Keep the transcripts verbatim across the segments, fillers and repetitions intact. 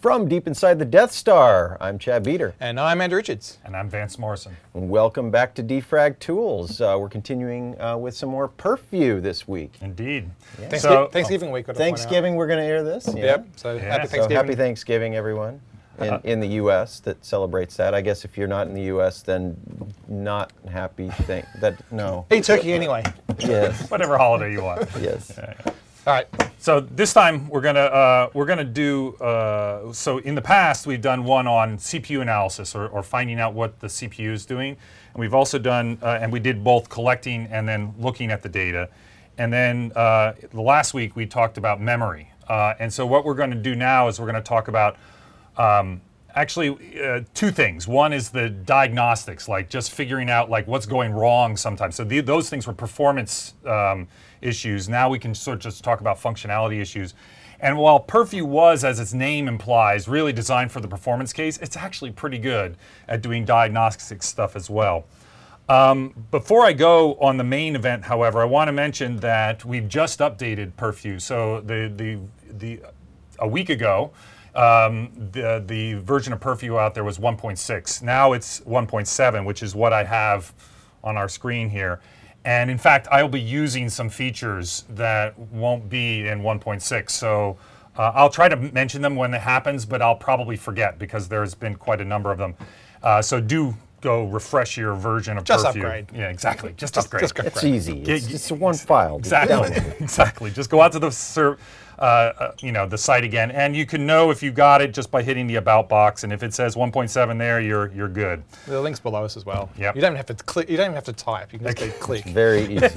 From deep inside the Death Star, I'm Chad Beater. And I'm Andrew Richards. And I'm Vance Morrison. Welcome back to Defrag Tools. Uh, we're continuing uh, with some more PerfView this week. Indeed. Yeah. Thanksgiving, so, Thanksgiving week. Thanksgiving, we're going to air this. Yeah. Yep. So yeah. happy So Thanksgiving. happy Thanksgiving, everyone. In, uh, in the U S that celebrates that. I guess if you're not in the U S, then not happy. Thing that no. Eat turkey anyway. Yes. Whatever holiday you want. Yes. Yeah, yeah. All right. So this time we're gonna uh, we're gonna do. Uh, so in the past we've done one on C P U analysis or, or finding out what the C P U is doing, and we've also done uh, and we did both collecting and then looking at the data, and then uh, the last week we talked about memory. Uh, and so what we're going to do now is we're going to talk about. Um, actually, uh, two things. One is the diagnostics, like just figuring out like what's going wrong sometimes. So the, those things were performance um, issues. Now we can sort of just talk about functionality issues. And while PerfView was, as its name implies, really designed for the performance case, it's actually pretty good at doing diagnostic stuff as well. Um, before I go on the main event, however, I want to mention that we've just updated PerfView. So the the the a week ago. Um, the, the version of PerfView out there was one point six. Now it's one point seven, which is what I have on our screen here. And in fact, I'll be using some features that won't be in one point six. So uh, I'll try to mention them when it happens, but I'll probably forget because there's been quite a number of them. Uh, so do go refresh your version of just PerfView. Just upgrade. Yeah, exactly. Just, just upgrade. Just it's easy. It's Get, just one file. Exactly. Exactly. Just go out to the server. Uh, uh, you know, the site again, and you can know if you got it just by hitting the About box, and if it says one point seven there, you're you're good. The link's below us as well. Yep. You don't have to click. You don't even have to type. You can just okay. click. Very easy.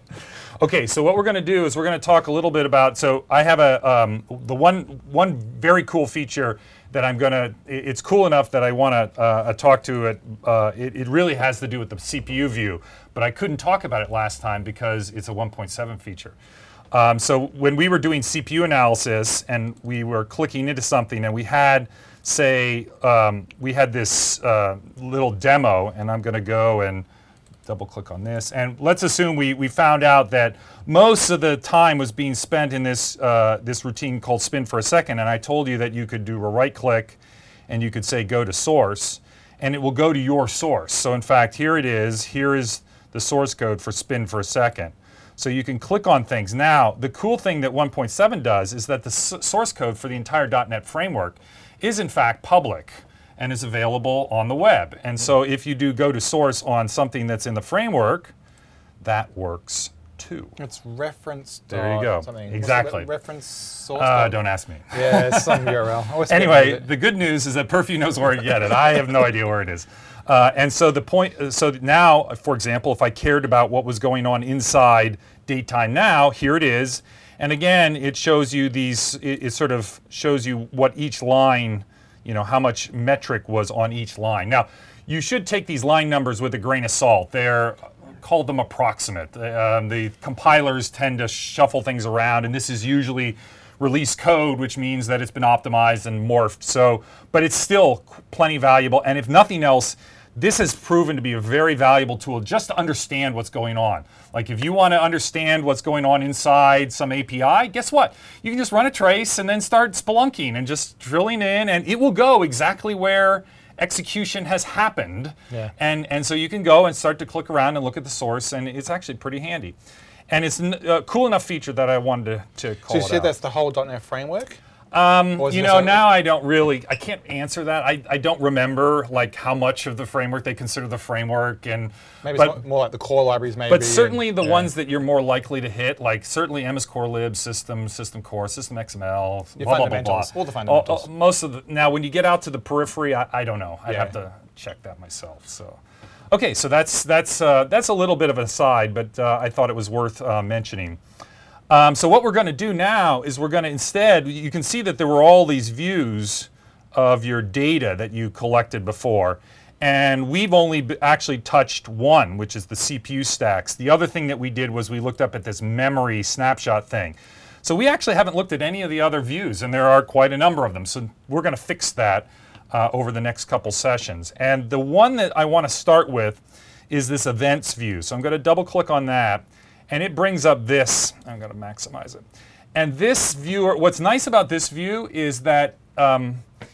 Okay, so what we're going to do is we're going to talk a little bit about. So I have a um, the one one very cool feature that I'm going to. It's cool enough that I want to uh, talk to it. Uh, it. It really has to do with the C P U view, but I couldn't talk about it last time because it's a one point seven feature. Um, so when we were doing C P U analysis and we were clicking into something and we had, say, um, we had this uh, little demo, and I'm going to go and double click on this. And let's assume we, we found out that most of the time was being spent in this, uh, this routine called spin for a second. And I told you that you could do a right click and you could say go to source, and it will go to your source. So in fact, here it is. Here is the source code for spin for a second. So you can click on things. Now, the cool thing that one point seven does is that the s source code for the entire dot net framework is in fact public and is available on the web. And so if you do go to source on something that's in the framework, that works too. It's reference. There you go. Something. Exactly. Re reference source uh, code? Don't ask me. Yeah, it's some U R L. Anyway, the good news is that PerfView knows where to get it. I have no idea where it is. Uh, and so the point, so now, for example, if I cared about what was going on inside Datetime Now, here it is. And again, it shows you these, it, it sort of shows you what each line, you know, how much metric was on each line. Now, you should take these line numbers with a grain of salt. They're, call them approximate. Um, the compilers tend to shuffle things around, and this is usually release code, which means that it's been optimized and morphed. So, but it's still plenty valuable. And if nothing else, this has proven to be a very valuable tool just to understand what's going on. Like if you want to understand what's going on inside some A P I, guess what? You can just run a trace and then start spelunking and just drilling in, and it will go exactly where execution has happened. Yeah. And, and so you can go and start to click around and look at the source, and it's actually pretty handy. And it's a cool enough feature that I wanted to, to call so you it said out. that's the whole dot net framework? Um, you know, something? now I don't really, I can't answer that. I, I don't remember like how much of the framework they consider the framework, and maybe but, it's more like the core libraries, maybe. But certainly and, the yeah. ones that you're more likely to hit, like certainly M S Core Lib, System, System Core, System X M L, Your blah, blah, blah, fundamentals, blah. all the fundamentals. All, all, most of the, now when you get out to the periphery, I, I don't know. I'd Yeah. have to check that myself. So, okay, so that's that's uh, that's a little bit of an aside, but uh, I thought it was worth uh, mentioning. Um, so what we're going to do now is we're going to instead, you can see that there were all these views of your data that you collected before, and we've only b actually touched one, which is the C P U stacks. The other thing that we did was we looked up at this memory snapshot thing. So we actually haven't looked at any of the other views, and there are quite a number of them. So we're going to fix that uh, over the next couple sessions. And the one that I want to start with is this events view. So I'm going to double click on that. And it brings up this. I'm going to maximize it. And this viewer, what's nice about this view is that um,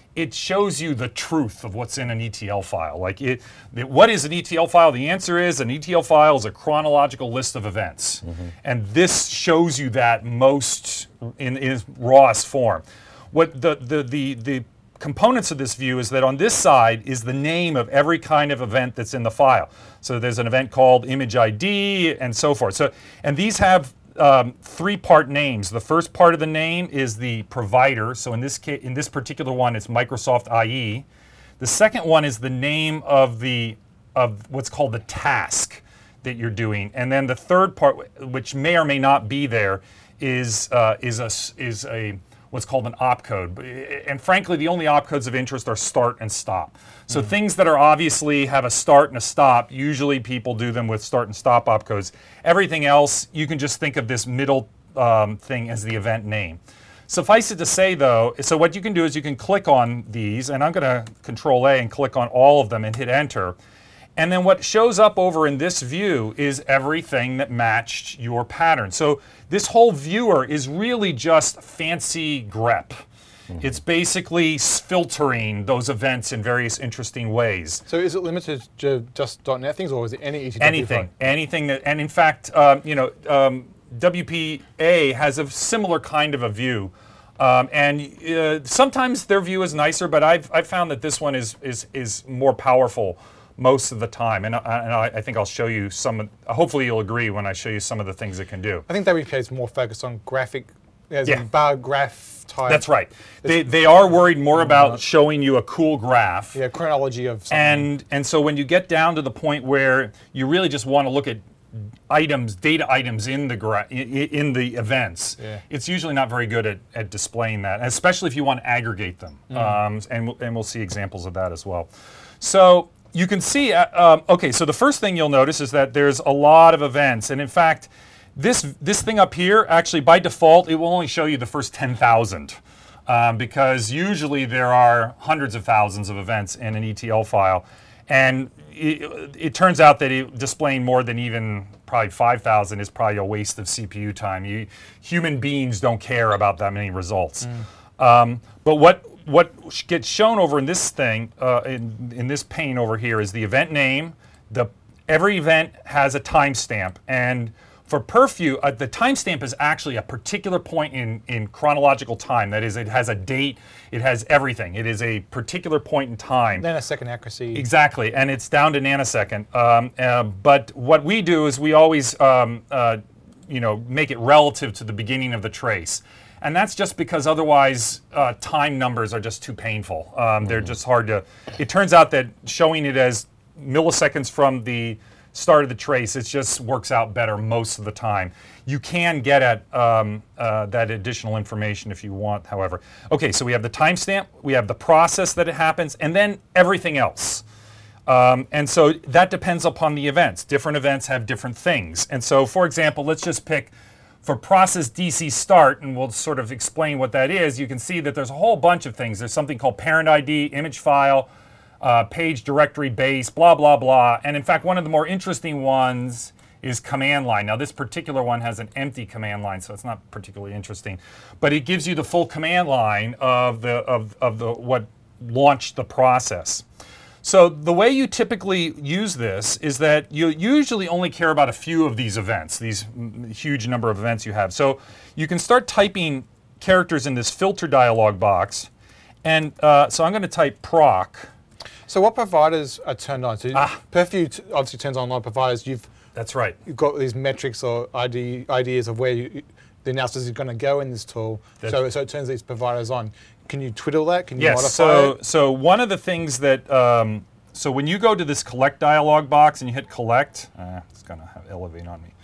it shows you the truth of what's in an E T L file. Like, it, it, what is an E T L file? The answer is an E T L file is a chronological list of events. Mm-hmm. And this shows you that most in, in its rawest form. What the, the, the, the components of this view is that on this side is the name of every kind of event that's in the file. So there's an event called image I D and so forth. So, and these have Um, three-part names. The first part of the name is the provider. So in this case, in this particular one, it's Microsoft I E. The second one is the name of the of what's called the task that you're doing, and then the third part, which may or may not be there, is uh, is a is a what's called an opcode. And frankly, the only opcodes of interest are start and stop. So mm. things that are obviously have a start and a stop, usually people do them with start and stop opcodes. Everything else, you can just think of this middle um, thing as the event name. Suffice it to say though, so what you can do is you can click on these, and I'm gonna Control A and click on all of them and hit enter. And then what shows up over in this view is everything that matched your pattern. So this whole viewer is really just fancy grep. Mm-hmm. It's basically filtering those events in various interesting ways. So is it limited to just .NET things, or is it any E T W? Anything, anything that, and in fact, um, you know, um, W P A has a similar kind of a view. Um, and uh, sometimes their view is nicer, but I've, I've found that this one is, is, is more powerful most of the time, and, I, and I, I think I'll show you some. Of, hopefully, you'll agree when I show you some of the things it can do. I think W P A is more focused on graphic, as yeah. in bar graph type. That's right. They they are worried more about showing you a cool graph. Yeah, chronology of something. And and so when you get down to the point where you really just want to look at items, data items in the gra in, in the events, yeah. it's usually not very good at, at displaying that, especially if you want to aggregate them. Mm. Um, and we'll, and we'll see examples of that as well. So. You can see, uh, um, okay, so the first thing you'll notice is that there's a lot of events. And in fact, this, this thing up here, actually by default, it will only show you the first ten thousand. Um, because usually there are hundreds of thousands of events in an E T L file. And it, it turns out that it, displaying more than even probably five thousand is probably a waste of C P U time. You, human beings don't care about that many results. Mm. Um, but what, What gets shown over in this thing, uh, in, in this pane over here, is the event name. The, every event has a timestamp. And for Perfview, uh, the timestamp is actually a particular point in, in chronological time. That is, it has a date, it has everything. It is a particular point in time. Nanosecond accuracy. Exactly, and it's down to nanosecond. Um, uh, but what we do is we always um, uh, you know, make it relative to the beginning of the trace. And that's just because otherwise uh, time numbers are just too painful. Um, mm-hmm. They're just hard to, it turns out that showing it as milliseconds from the start of the trace, it just works out better most of the time. You can get at um, uh, that additional information if you want, however. Okay, so we have the timestamp, we have the process that it happens, and then everything else. Um, and so that depends upon the events. Different events have different things. And so, for example, let's just pick for process D C start, and we'll sort of explain what that is. You can see that there's a whole bunch of things. There's something called parent I D, image file, uh, page directory base, blah, blah, blah. And in fact, one of the more interesting ones is command line. Now, this particular one has an empty command line, so it's not particularly interesting. But it gives you the full command line of, the, of, of the, what launched the process. So the way you typically use this is that you usually only care about a few of these events, these huge number of events you have. So you can start typing characters in this filter dialog box. And uh, so I'm going to type proc. So what providers are turned on? So Ah. Perfview t- obviously turns on a lot of providers. You've, That's right. you've got these metrics or I D, ideas of where you, the analysis is going to go in this tool. So, so it turns these providers on. Can you twiddle that? Can you yes, modify so, it? so one of the things that, um, so when you go to this collect dialog box and you hit collect, uh, it's going to have elevate on me.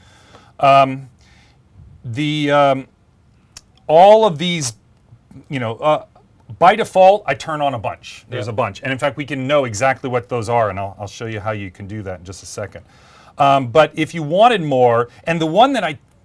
Um, the, um, all of these, you know, uh, by default, I turn on a bunch. There's Yep. a bunch. And in fact, we can know exactly what those are, and I'll, I'll show you how you can do that in just a second. Um, but if you wanted more, and the one that I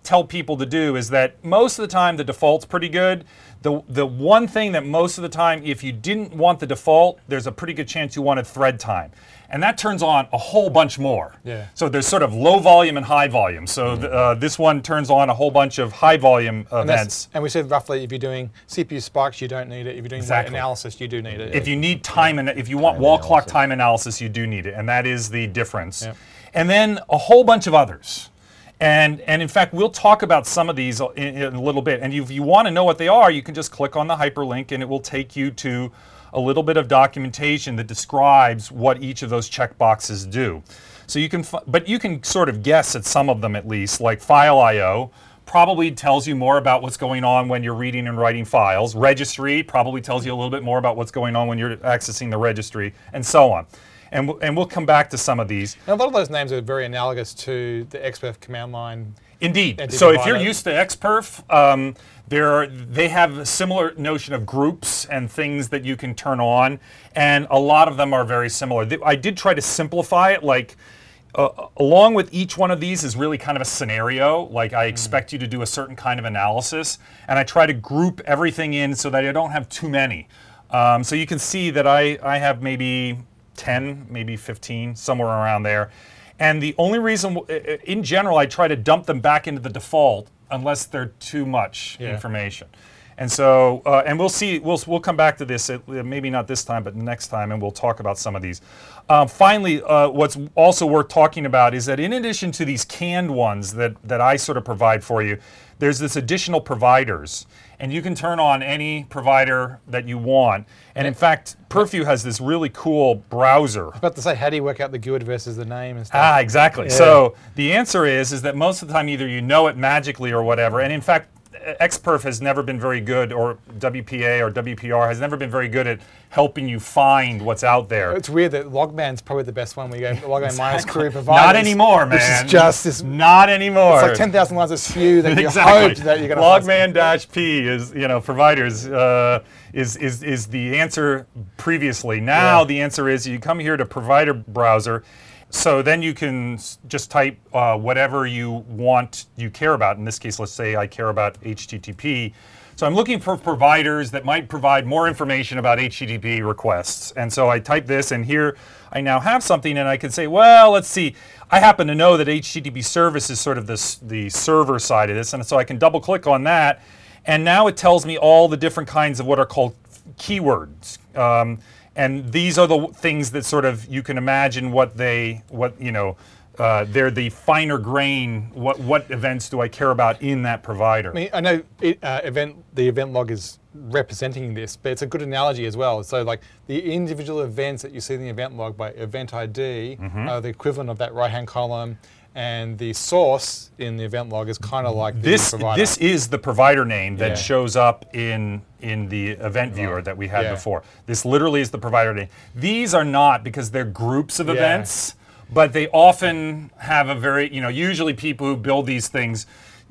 tell people to do is that most of the time the default's pretty good. The, the one thing that most of the time, if you didn't want the default, there's a pretty good chance you wanted thread time. And that turns on a whole bunch more. Yeah. So there's sort of low volume and high volume. So th- uh, this one turns on a whole bunch of high volume And, events. that's- and we said roughly, if you're doing C P U spikes, you don't need it. If you're doing weight Exactly. analysis, you do need it. If you need time and if you want Time wall clock analysis. time analysis, you do need it, and that is the difference. Yep. And then a whole bunch of others. And, and in fact, we'll talk about some of these in, in a little bit. And if you want to know what they are, you can just click on the hyperlink and it will take you to a little bit of documentation that describes what each of those checkboxes do. So you can, f- but you can sort of guess at some of them at least, like File I O probably tells you more about what's going on when you're reading and writing files. Registry probably tells you a little bit more about what's going on when you're accessing the registry, and so on. And, w- and we'll come back to some of these. And a lot of those names are very analogous to the X Perf command line. Indeed. Entity So if you're divider. used to X Perf, um, there are, they have a similar notion of groups and things that you can turn on, and a lot of them are very similar. Th- I did try to simplify it, like uh, along with each one of these is really kind of a scenario, like I expect you to do a certain kind of analysis, and I try to group everything in so that I don't have too many. Um, so you can see that I, I have maybe ten, maybe fifteen, somewhere around there. And the only reason, in general, I try to dump them back into the default unless they're too much Yeah. information. And so, uh, and we'll see, we'll, we'll come back to this, at, maybe not this time, but next time, and we'll talk about some of these. Um, finally, uh, what's also worth talking about is that in addition to these canned ones that, that I sort of provide for you, there's this additional providers. And you can turn on any provider that you want. And in fact, Purview has this really cool browser. I was about to say, how do you work out the G U I D versus the name and stuff? Ah, exactly. Yeah. So the answer is is that most of the time either you know it magically or whatever. And in fact, X Perf has never been very good, or W P A or W P R has never been very good at helping you find what's out there. It's weird that Logman's probably the best one. We go Logman minus Exactly. query providers. Not anymore, man. Which is just this. Not anymore. It's like ten thousand lines of S W U that you Exactly. hope that you're going to find. Logman-P is, you know, providers uh, is, is, is the answer previously. Now Yeah. the answer is you come here to provider browser. So then you can s- just type uh, whatever you want, you care about. In this case, let's say I care about H T T P. So I'm looking for providers that might provide more information about H T T P requests. And so I type this, and here I now have something, and I can say, well, let's see. I happen to know that H T T P service is sort of this, the server side of this, and so I can double click on that. And now it tells me all the different kinds of what are called keywords. Um, and these are the w- things that sort of, you can imagine what they, what, you know, uh, they're the finer grain, what, what events do I care about in that provider? I mean, I know it, uh, event the event log is representing this, but it's a good analogy as well. So, like the individual events that you see in the event log by event I D Mm-hmm. are the equivalent of that right-hand column, and the source in the event log is kind of like This the provider. this is the provider name that Yeah. shows up in in the event viewer that we had Yeah. before. This literally is the provider name. These are not, because they're groups of Yeah. events, but they often have a very, you know, usually people who build these things,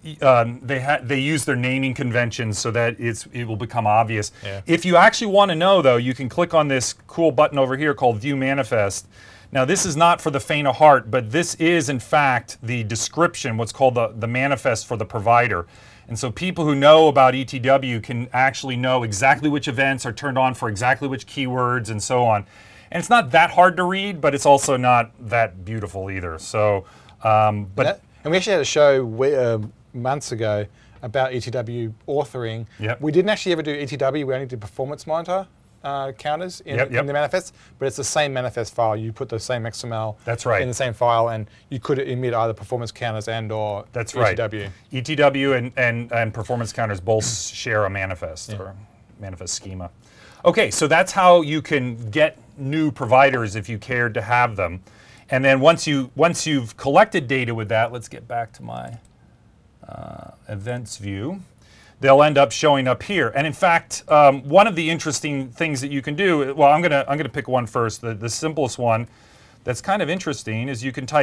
um, they ha- they use their naming conventions so that it's it will become obvious. Yeah. If you actually want to know, though, you can click on this cool button over here called View Manifest. Now, this is not for the faint of heart, but this is, in fact, the description, what's called the, the manifest for the provider. And so people who know about E T W can actually know exactly which events are turned on for exactly which keywords and so on. And it's not that hard to read, but it's also not that beautiful either. So, um, but That- and we actually had a show we, uh, months ago about E T W authoring. Yep. We didn't actually ever do E T W. We only did performance monitor uh, counters in, Yep, in yep. the manifest, but it's the same manifest file. You put the same X M L That's right. in the same file, and you could emit either performance counters and or That's E T right. W. E T W and, and, and performance counters both share a manifest or manifest schema. Okay, so that's how you can get new providers if you cared to have them. And then once you once you've collected data with that, let's get back to my uh, events view. They'll end up showing up here. And in fact, um, one of the interesting things that you can do, well, I'm gonna I'm gonna pick one first. The, the simplest one that's kind of interesting is you can type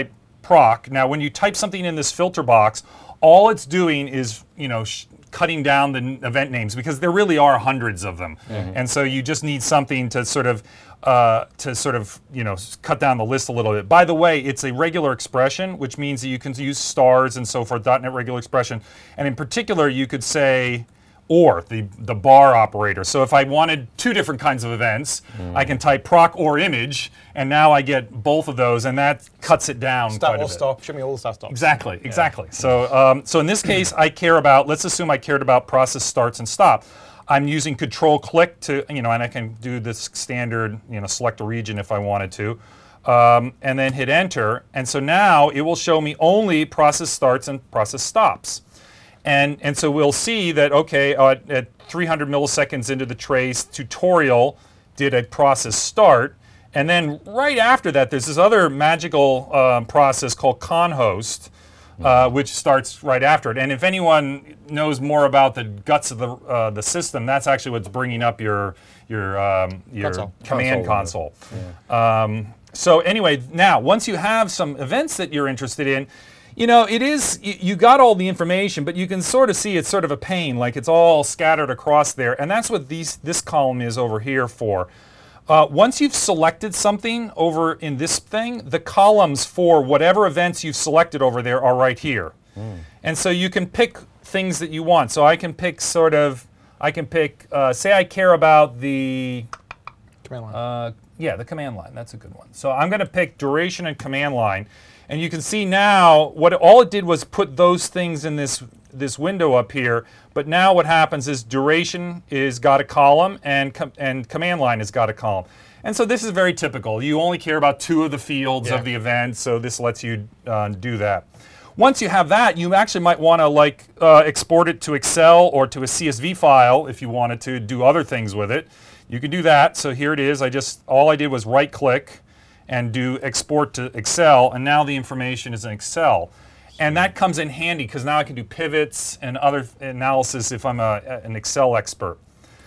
proc. Now, when you type something in this filter box, all it's doing is, you know, sh cutting down the n event names, because there really are hundreds of them. Mm-hmm. And so you just need something to sort of, uh, to sort of, you know, cut down the list a little bit. By the way, it's a regular expression, which means that you can use stars and so forth, .NET regular expression. And in particular, you could say, or, the, the bar operator. So if I wanted two different kinds of events, mm. I can type proc or image, and now I get both of those, and that cuts it down Start quite a or bit. stop, show me all the start stops. Exactly, exactly. Yeah. So, um, so in this case, I care about, let's assume I cared about process starts and stop. I'm using control click to, you know, and I can do this standard, you know, select a region if I wanted to. Um, and then hit enter, and so now it will show me only process starts and process stops. And, and so we'll see that, okay, uh, at three hundred milliseconds into the trace, tutorial did a process start. And then right after that, there's this other magical um, process called conhost, uh, which starts right after it. And if anyone knows more about the guts of the, uh, the system, that's actually what's bringing up your, your, um, your console. command console. console. Yeah. Um, so anyway, now, once you have some events that you're interested in, you know, it is, you got all the information, but you can sort of see it's sort of a pain, like it's all scattered across there. And that's what these, this column is over here for. Uh, once you've selected something over in this thing, the columns for whatever events you've selected over there are right here. Mm. And so you can pick things that you want. So I can pick sort of, I can pick, uh, say I care about the, command line. Uh, yeah, the command line, that's a good one. So I'm going to pick duration and command line. And you can see now, what it, all it did was put those things in this, this window up here. But now what happens is duration is got a column, and, com and command line has got a column. And so this is very typical. You only care about two of the fields yeah. of the event, so this lets you uh, do that. Once you have that, you actually might want to like uh, export it to Excel or to a C S V file if you wanted to do other things with it. You can do that. So here it is. I just, all I did was right click and do export to Excel, and now the information is in Excel. And that comes in handy because now I can do pivots and other analysis if I'm a, an Excel expert.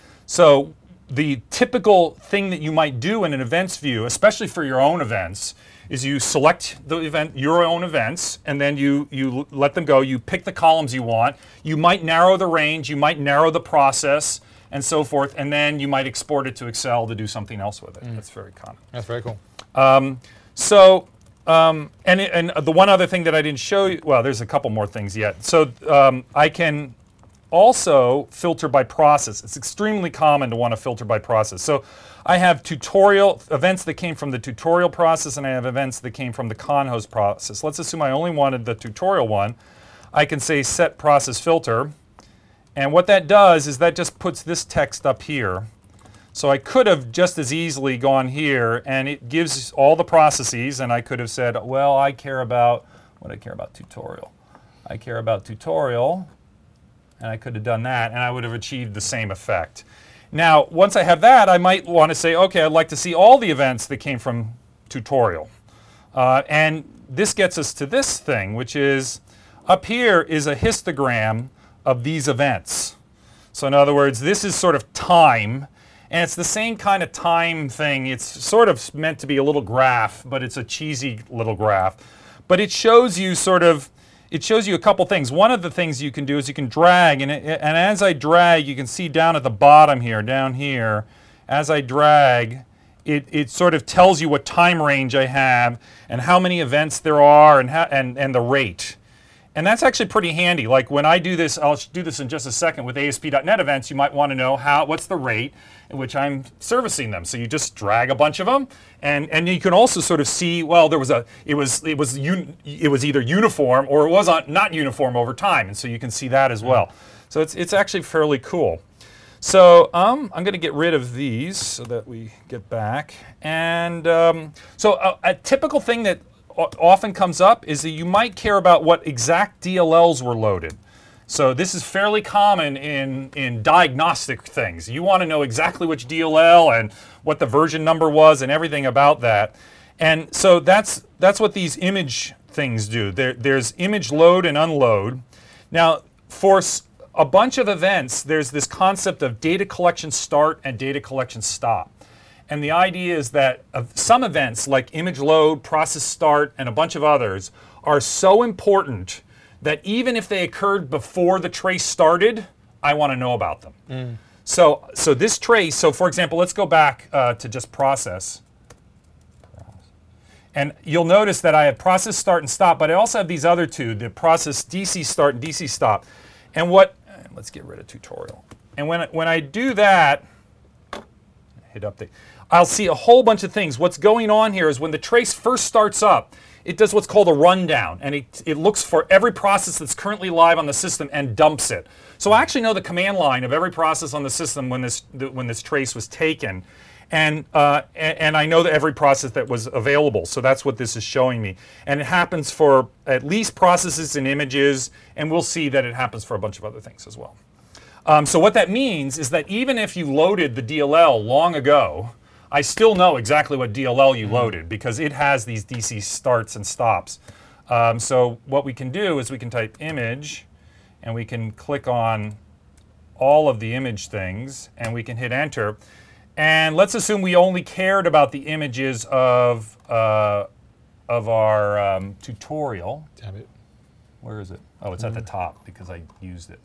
So the typical thing that you might do in an events view, especially for your own events, is you select the event, your own events, and then you, you let them go. You pick the columns you want. You might narrow the range, you might narrow the process, and so forth, and then you might export it to Excel to do something else with it. Mm. That's very common. That's very cool. Um, so, um, and, it, and the one other thing that I didn't show you, well, there's a couple more things yet. So um, I can also filter by process. It's extremely common to want to filter by process. So I have tutorial events that came from the tutorial process, and I have events that came from the conhost process. Let's assume I only wanted the tutorial one. I can say set process filter, and what that does is that just puts this text up here. So I could have just as easily gone here, and it gives all the processes, and I could have said, well, I care about, what do I care about? Tutorial. I care about tutorial, and I could have done that, and I would have achieved the same effect. Now, once I have that, I might want to say, okay, I'd like to see all the events that came from tutorial. Uh, and this gets us to this thing, which is, up here is a histogram of these events. So in other words, this is sort of time, and it's the same kind of time thing. It's sort of meant to be a little graph, but it's a cheesy little graph. But it shows you sort of, it shows you a couple things. One of the things you can do is you can drag, and, it, and as I drag, you can see down at the bottom here, down here, as I drag, it, it sort of tells you what time range I have and how many events there are and, how, and, and the rate. And that's actually pretty handy. Like when I do this, I'll do this in just a second with A S P dot net events, you might want to know how, what's the rate in which I'm servicing them. So you just drag a bunch of them, and, and you can also sort of see, well, there was a, it was, it was, un, it was either uniform or it was not uniform over time. And so you can see that as well. So it's, it's actually fairly cool. So um, I'm going to get rid of these so that we get back. And um, so a, a typical thing that often comes up is that you might care about what exact D L Ls were loaded. So this is fairly common in, in diagnostic things. You want to know exactly which D L L and what the version number was and everything about that. And so that's, that's what these image things do. There, there's image load and unload. Now, for a bunch of events, there's this concept of data collection start and data collection stop. And the idea is that of some events like image load, process start, and a bunch of others are so important that even if they occurred before the trace started, I want to know about them. Mm. So, so this trace, so for example, let's go back uh, to just process. And you'll notice that I have process start and stop, but I also have these other two, the process D C start and D C stop. And what, let's get rid of tutorial. And when, when I do that, hit update, I'll see a whole bunch of things. What's going on here is when the trace first starts up, it does what's called a rundown, and it, it looks for every process that's currently live on the system and dumps it. So I actually know the command line of every process on the system when this, when this trace was taken. And, uh, and, and I know that every process that was available, so that's what this is showing me. And it happens for at least processes and images, and we'll see that it happens for a bunch of other things as well. Um, so what that means is that even if you loaded the D L L long ago, I still know exactly what D L L you loaded because it has these D C starts and stops. Um, so what we can do is we can type image, and we can click on all of the image things, and we can hit enter. And let's assume we only cared about the images of, uh, of our um, tutorial. Damn it. Where is it? Oh, it's mm. at the top because I used it.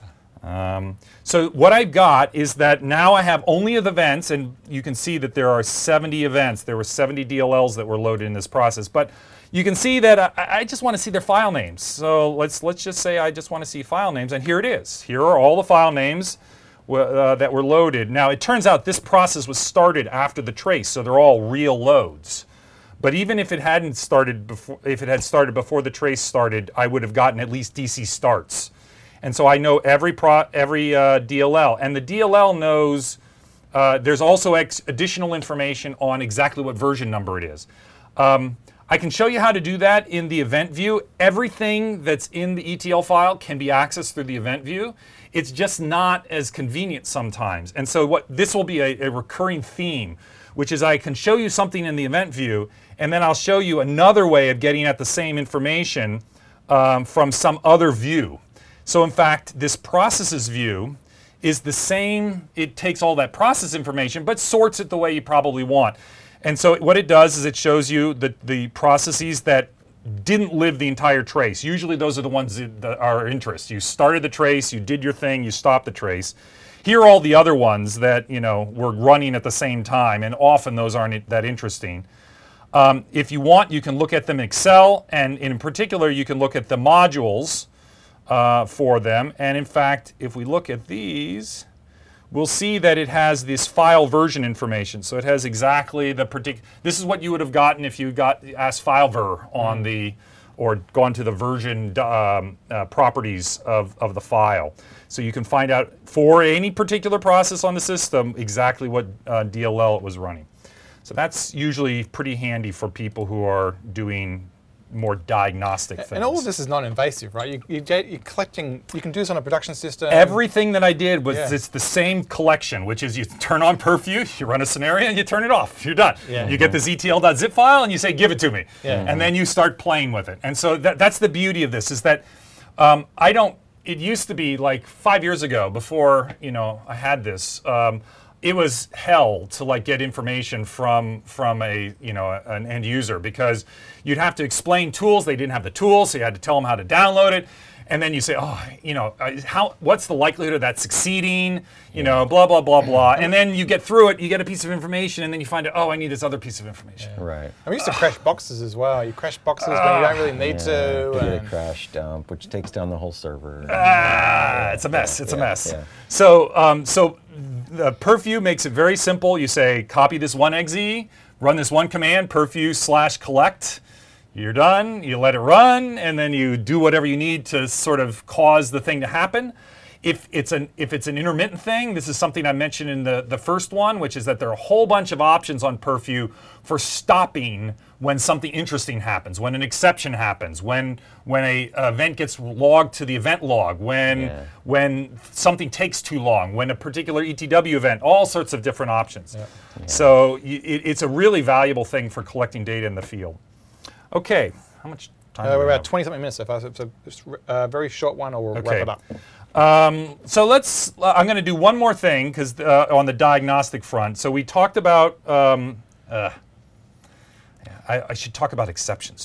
Ah. Um, so what I've got is that now I have only of events, and you can see that there are seventy events. There were seventy D L Ls that were loaded in this process. But you can see that I, I just want to see their file names. So let's, let's just say I just want to see file names, and here it is. Here are all the file names Uh, that were loaded. Now, it turns out this process was started after the trace, so they're all real loads. But even if it hadn't started before, if it had started before the trace started, I would have gotten at least D C starts. And so I know every pro, every uh, D L L, and the D L L knows. Uh, there's also ex additional information on exactly what version number it is. Um, I can show you how to do that in the event view. Everything that's in the E T L file can be accessed through the event view. It's just not as convenient sometimes. And so what this will be a, a recurring theme, which is I can show you something in the event view, and then I'll show you another way of getting at the same information um, from some other view. So in fact, this processes view is the same. It takes all that process information, but sorts it the way you probably want. And so what it does is it shows you the, the processes that didn't live the entire trace. Usually those are the ones that are of interest. You started the trace, you did your thing, you stopped the trace. Here are all the other ones that, you know, were running at the same time, and often those aren't that interesting. Um, if you want, you can look at them in Excel, and in particular, you can look at the modules uh, for them. And in fact, if we look at these, we'll see that it has this file version information. So it has exactly the particular, this is what you would have gotten if you got asked filever on mm. the, or gone to the version um, uh, properties of, of the file. So you can find out for any particular process on the system exactly what uh, D L L it was running. So that's usually pretty handy for people who are doing more diagnostic things. And all of this is non-invasive, right? You, you, you're collecting, you can do this on a production system. Everything that I did was, yeah. it's the same collection, which is you turn on Purview, you run a scenario, and you turn it off. You're done. Yeah. You get this E T L.zip file, and you say, give it to me. Yeah. And then you start playing with it. And so that, that's the beauty of this, is that um, I don't, it used to be like five years ago, before you know I had this, um, it was hell to like get information from from a you know an end user, because you'd have to explain tools. They didn't have the tools, so you had to tell them how to download it. And then you say, oh, you know, how? What's the likelihood of that succeeding? You know, blah blah blah blah. And then you get through it, you get a piece of information, and then you find out, oh, I need this other piece of information. Yeah. Right. I used to crash boxes as well. You crash boxes uh, when you don't really need yeah, to. to get and a crash dump, which takes down the whole server. Ah, it's a mess. It's yeah, a mess. Yeah. So, um, so the Purview makes it very simple. You say, copy this one X E, run this one command, Purview slash collect. You're done, you let it run, and then you do whatever you need to sort of cause the thing to happen. If it's an if it's an intermittent thing, this is something I mentioned in the, the first one, which is that there are a whole bunch of options on Purview for stopping when something interesting happens, when an exception happens, when when a event gets logged to the event log, when yeah. when something takes too long, when a particular E T W event, all sorts of different options. Yeah. Yeah. So it, it's a really valuable thing for collecting data in the field. Okay, how much time? Uh, do we're we about have? twenty something minutes so far, so it's a just a very short one, or we'll Okay. wrap it up. Um, so let's, uh, I'm going to do one more thing because uh, on the diagnostic front. So we talked about, um, uh, I, I should talk about exceptions too.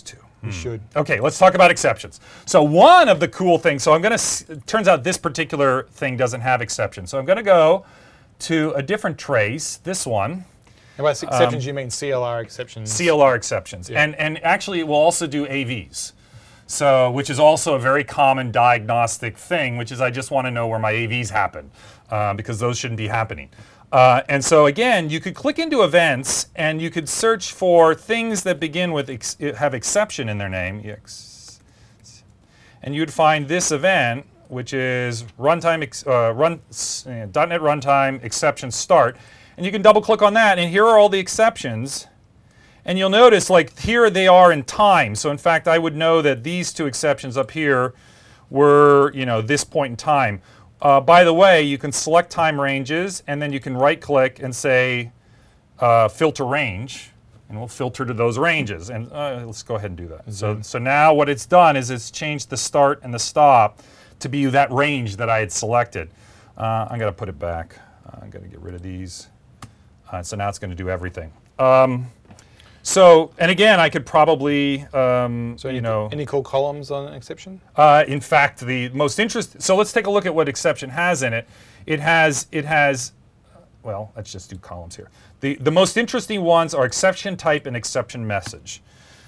You should. Okay, let's talk about exceptions. So one of the cool things, so I'm going to, turns out this particular thing doesn't have exceptions. So I'm going to go to a different trace, this one. And by exceptions, you mean C L R exceptions? C L R exceptions. Yeah. And, and actually it will also do A Vs. So, which is also a very common diagnostic thing, which is I just want to know where my A Vs happen, uh, because those shouldn't be happening. Uh, and so again, you could click into events and you could search for things that begin with, ex have exception in their name. Ex and you'd find this event, which is runtime, ex uh, run, uh, .NET runtime exception start. And you can double click on that and here are all the exceptions. And you'll notice like here they are in time. So in fact, I would know that these two exceptions up here were, you know, this point in time. Uh, by the way, you can select time ranges and then you can right click and say uh, filter range and we'll filter to those ranges. And uh, let's go ahead and do that. Mm-hmm. So, so now what it's done is it's changed the start and the stop to be that range that I had selected. Uh, I'm going to put it back. Uh, I'm going to get rid of these. Uh, so now it's going to do everything. Um, So, and again, I could probably, um, So you any, know, any cool columns on an exception? uh, in fact, the most interest. So let's take a look at what exception has in it. It has, it has, well, let's just do columns here. The the most interesting ones are exception type and exception message.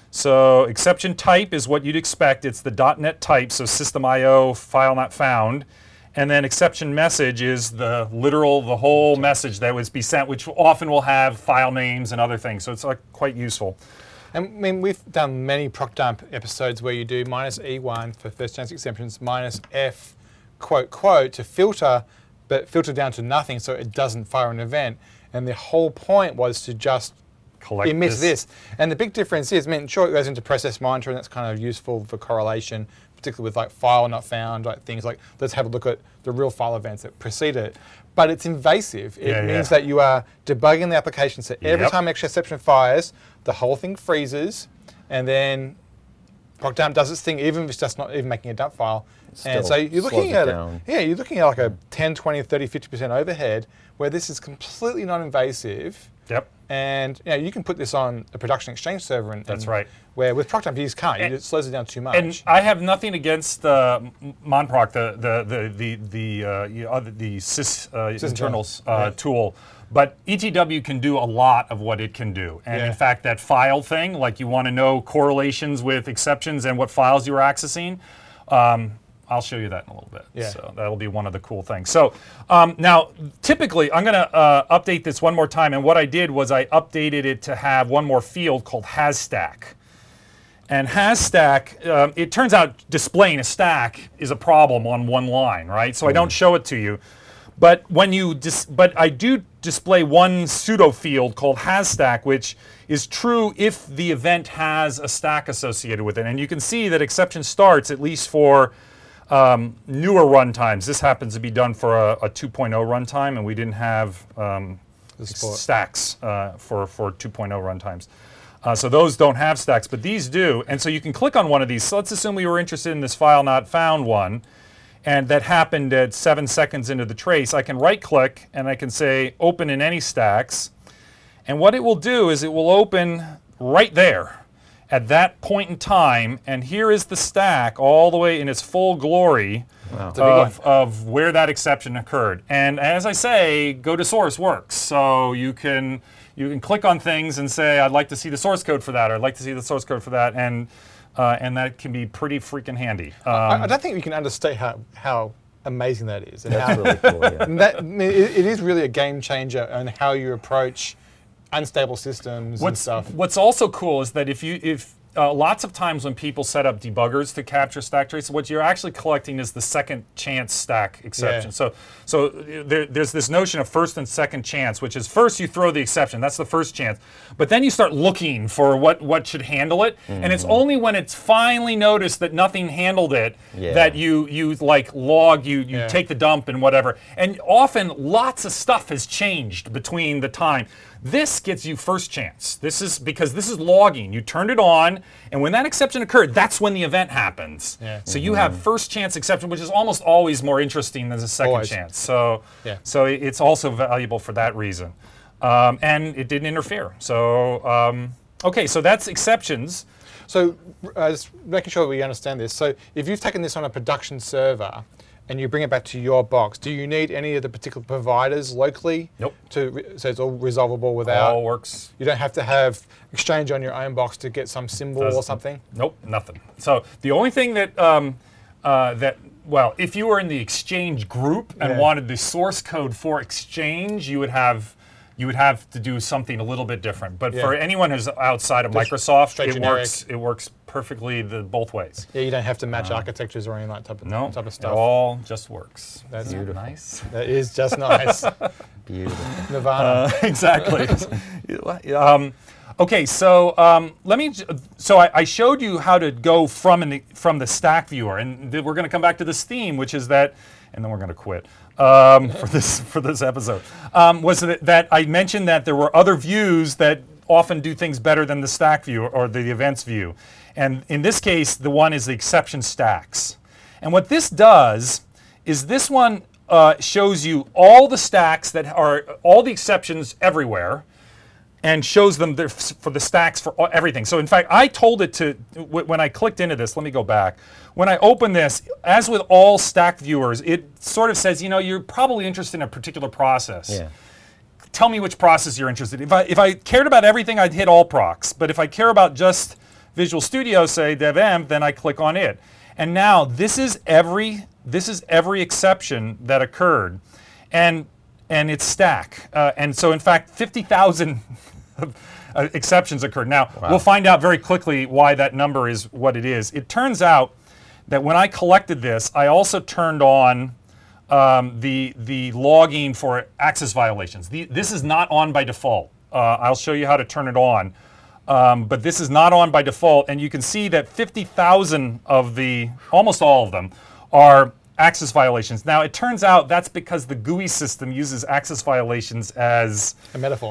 So exception type is what you'd expect. It's the .NET type, so system I O file not found. And then exception message is the literal, the whole message that was be sent, which often will have file names and other things. So it's like quite useful. And I mean, we've done many proc dump episodes where you do minus E one for first chance exceptions, minus F quote quote to filter, but filter down to nothing so it doesn't fire an event. And the whole point was to just Collect emit this. this. And the big difference is, I mean, sure, it goes into process monitoring, that's kind of useful for correlation, particularly with like file not found, like things like, let's have a look at the real file events that precede it. But it's invasive. It Yeah, means yeah. that you are debugging the application, so every Yep. time extra exception fires, the whole thing freezes, and then proc dump does its thing, even if it's just not even making a dump file. And so Still you're slows looking it at down. yeah, you're looking at like a ten, twenty, thirty, fifty percent overhead, where this is completely non-invasive. Yep. And you know, you can put this on a production exchange server. And, That's and right. Where with proc dump you just can't. And- it slows it down too much. And I have nothing against uh, M- Monproc, the the the the the uh, you- other the sys uh, internals uh, Yeah. tool, but E T W can do a lot of what it can do. And Yeah. in fact, that file thing, like you want to know correlations with exceptions and what files you're accessing. Um, I'll show you that in a little bit. Yeah. So that'll be one of the cool things. So um, now, typically, I'm going to uh, update this one more time. And what I did was I updated it to have one more field called has stack. And has stack, um, it turns out displaying a stack is a problem on one line, right? So I don't show it to you. But when you dis but I do display one pseudo field called has stack, which is true if the event has a stack associated with it. And you can see that exception starts, at least for um, newer runtimes. This happens to be done for a, a two point oh runtime, and we didn't have um, support. stacks uh, for, for two point oh runtimes. Uh, so those don't have stacks, but these do. And so you can click on one of these. So let's assume we were interested in this file not found one, and that happened at seven seconds into the trace. I can right click and I can say open in any stacks. And what it will do is it will open right there at that point in time. And here is the stack all the way in its full glory Wow. It's a big one. of, of where that exception occurred. And as I say, go to source works. So you can you can click on things and say, I'd like to see the source code for that, or I'd like to see the source code for that, and uh, and that can be pretty freaking handy. Um, I, I don't think we can understate how, how amazing that is. And That's how, really cool, yeah. and that, I mean, it, it is really a game changer on how you approach unstable systems and What's stuff. What's also cool is that if you if uh, lots of times when people set up debuggers to capture stack traces, what you're actually collecting is the second chance stack exception. Yeah. So so uh, there, there's this notion of first and second chance, which is first you throw the exception, that's the first chance, but then you start looking for what what should handle it, mm-hmm. and it's only when it's finally noticed that nothing handled it Yeah. that you you like log, you you Yeah. take the dump and whatever, and often lots of stuff has changed between the time. This gets you first chance. This is because this is logging. You turned it on, and when that exception occurred, that's when the event happens. Yeah. So you have first chance exception, which is almost always more interesting than the second Always. chance. So, Yeah. so it- it's also valuable for that reason. Um, and it didn't interfere. So, um, okay, so that's exceptions. So uh, just making sure we understand this. So if you've taken this on a production server and you bring it back to your box, do you need any of the particular providers locally? Nope. To re- so it's all resolvable without. All works. You don't have to have Exchange on your own box to get some symbol Does- or something. Nope, nothing. So the only thing that um, uh, that well, if you were in the Exchange group and Yeah. wanted the source code for Exchange, you would have you would have to do something a little bit different. But Yeah. for anyone who's outside of Just Microsoft, straight it generic. works. It works perfectly the both ways. Yeah, you don't have to match architectures or any that type of No, type of it stuff. all just works. That's Isn't that nice. That is just nice. Beautiful. Nirvana. Uh, exactly. um, okay, so um, let me. j- So I, I showed you how to go from an, from the stack viewer, and th- we're going to come back to this theme, which is that, and then we're going to quit um, for this for this episode. Um, was that, that I mentioned that there were other views that often do things better than the stack view or the events view, and in this case, the one is the exception stacks. And what this does is this one uh, shows you all the stacks that are all the exceptions everywhere, and shows them there f- for the stacks for all- everything. So in fact, I told it to w- when I clicked into this. Let me go back. When I open this, as with all stack viewers, it sort of says, you know, you're probably interested in a particular process. Yeah. Tell me which process you're interested in. If I if I cared about everything, I'd hit all procs. But if I care about just Visual Studio, say DevM, then I click on it. And now this is every this is every exception that occurred, and and it's stack. Uh, and so in fact, fifty thousand uh, exceptions occurred. Now we'll find out very quickly why that number is what it is. It turns out that when I collected this, I also turned on um, the the logging for access violations. The, this is not on by default. Uh, I'll show you how to turn it on. Um, but this is not on by default, and you can see that fifty thousand of the, almost all of them, are access violations. Now, it turns out that's because the G U I system uses access violations as, A metaphor.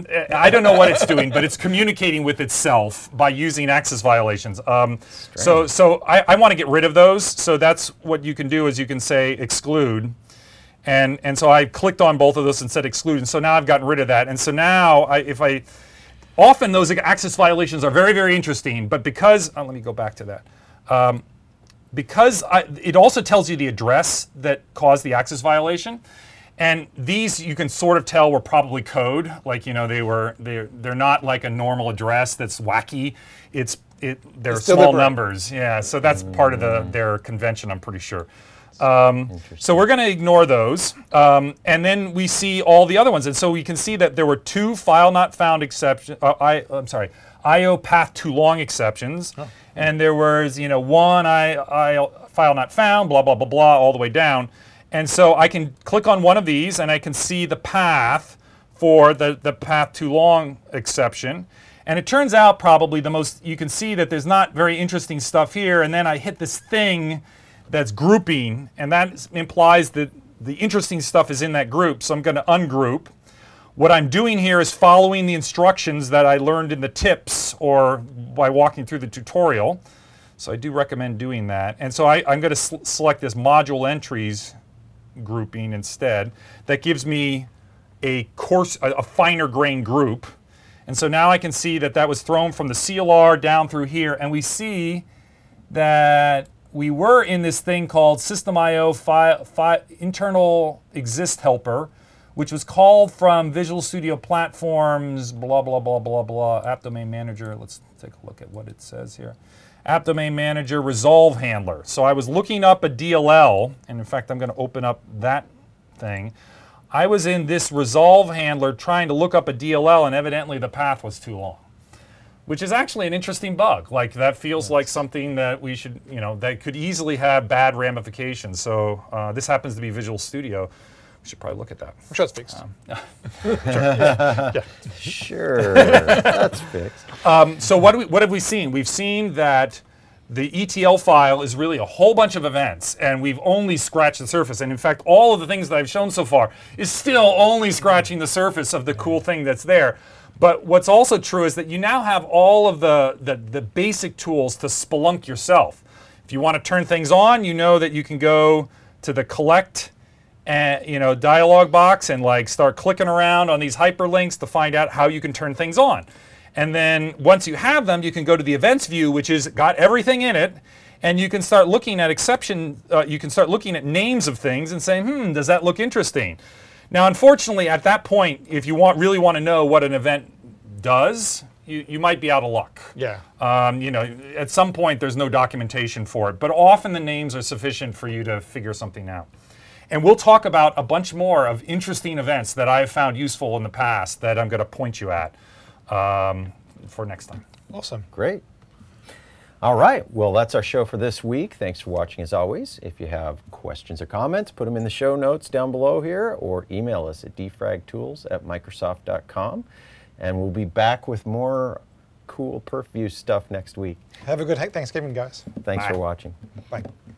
I don't know what it's doing, but it's communicating with itself by using access violations. Um, so so I, I want to get rid of those, so that's what you can do is you can say exclude. And, and so I clicked on both of those and said exclude, and so now I've gotten rid of that. And so now, I, if I, often those access violations are very, very interesting, but because, oh, let me go back to that. Um, because I, it also tells you the address that caused the access violation, and these you can sort of tell were probably code, like, you know, they were, they're, they're not like a normal address that's wacky. It's, it, they're It's small deliberate. numbers, yeah, so that's part of the, their convention, I'm pretty sure. Um, so we're going to ignore those, um, and then we see all the other ones, and so we can see that there were two file not found exception. Uh, I, I'm sorry, I O path too long exceptions, Oh. and there was, you know, one I, I file not found, blah blah blah blah, all the way down, and so I can click on one of these, and I can see the path for the the path too long exception. And it turns out probably the most, you can see that there's not very interesting stuff here, and then I hit this thing that's grouping, and that implies that the interesting stuff is in that group, so I'm going to ungroup. What I'm doing here is following the instructions that I learned in the tips or by walking through the tutorial, so I do recommend doing that. And so I, I'm going to s- select this module entries grouping instead. That gives me a coarse, a, a finer grain group. And so now I can see that that was thrown from the C L R down through here, and we see that we were in this thing called System I O fi, fi, internal exist helper, which was called from Visual Studio Platforms, blah, blah, blah, blah, blah, app domain manager. Let's take a look at what it says here. App domain manager resolve handler. So I was looking up a D L L, and in fact, I'm going to open up that thing. I was in this resolve handler trying to look up a D L L, and evidently the path was too long, which is actually an interesting bug. Like, that feels like something that we should, you know, that could easily have bad ramifications. So uh, this happens to be Visual Studio. We should probably look at that. I'm sure it's fixed. Sure, that's fixed. Um, so what, do we, what have we seen? We've seen that the E T L file is really a whole bunch of events, and we've only scratched the surface. And in fact, all of the things that I've shown so far is still only scratching the surface of the cool thing that's there. But what's also true is that you now have all of the, the, the basic tools to Splunk yourself. If you want to turn things on, you know that you can go to the collect and, you know, dialog box and like start clicking around on these hyperlinks to find out how you can turn things on. And then once you have them, you can go to the events view, which is got everything in it. And you can start looking at exception, uh, you can start looking at names of things and saying, hmm, does that look interesting? Now, unfortunately, at that point, if you want really want to know what an event does, you, you might be out of luck. Yeah. Um, you know, at some point, there's no documentation for it, but often the names are sufficient for you to figure something out. And we'll talk about a bunch more of interesting events that I've found useful in the past that I'm going to point you at um, for next time. Awesome. Great. All right. Well, that's our show for this week. Thanks for watching as always. If you have questions or comments, put them in the show notes down below here or email us at defragtools at microsoft dot com. And we'll be back with more cool PerfView stuff next week. Have a good Thanksgiving, guys. Thanks Bye. for watching. Bye.